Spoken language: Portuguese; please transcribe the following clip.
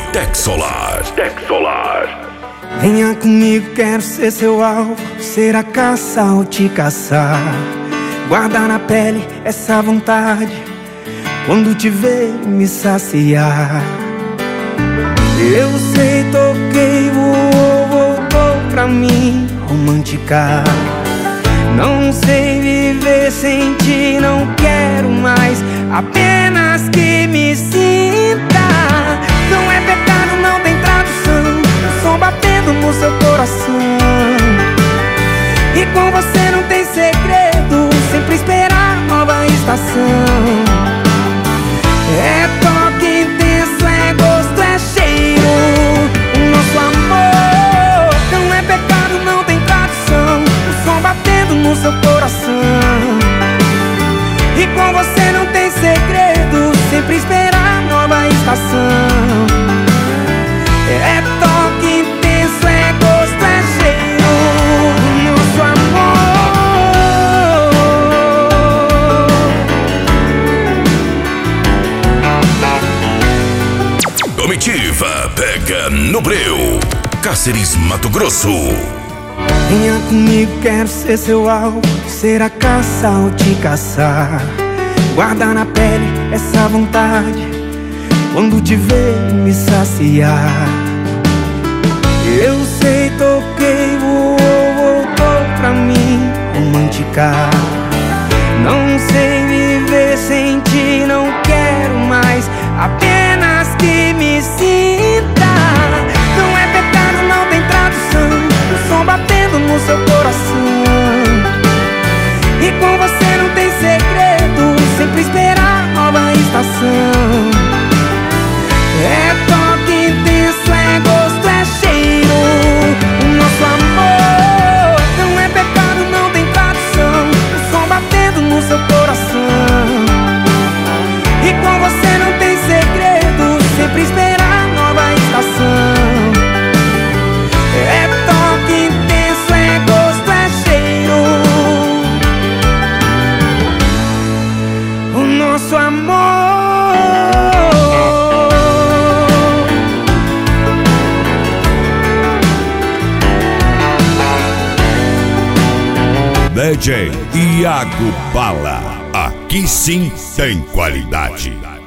Texsolar. Venha comigo, quero ser seu alvo, ser a caça ou te caçar. Guardar na pele essa vontade, quando te ver me saciar. Eu sei, toquei, voou, voltou pra mim romanticar. Não sei viver sem ti, não quero mais, apenas que me sinta. Não é pecado, não tem tradução, o som batendo no seu coração. E com você não tem segredo, sempre esperar nova estação. É toque intenso, é gosto, é cheiro, o nosso amor. Não é pecado, não tem tradução, o som batendo no seu coração. E com você não tem segredo, sempre esperar nova estação. É toque intenso, é gosto, é cheiro, o nosso amor. Comitiva pega no breu. Cáceres, Mato Grosso. Venha comigo, quero ser seu alvo, ser a caça ou te caçar. Guardar na pele essa vontade, quando te ver me saciar. Eu sei, toquei, voou, voltou pra mim romanticar. Não sei viver sem ti, não quero mais, apenas que me sinta. Não é pecado, não tem tradução, o som batendo no seu coração. E com você não tem segredo, sempre esperar nova estação. É toque intenso, é gosto, é cheiro, o nosso amor. Não é pecado, não tem tradução, o som batendo no seu coração. E com você não tem segredo, sempre esperar nova estação. É toque intenso, é gosto, é cheiro, o nosso amor. DJ Iago Bala. Aqui sim tem qualidade.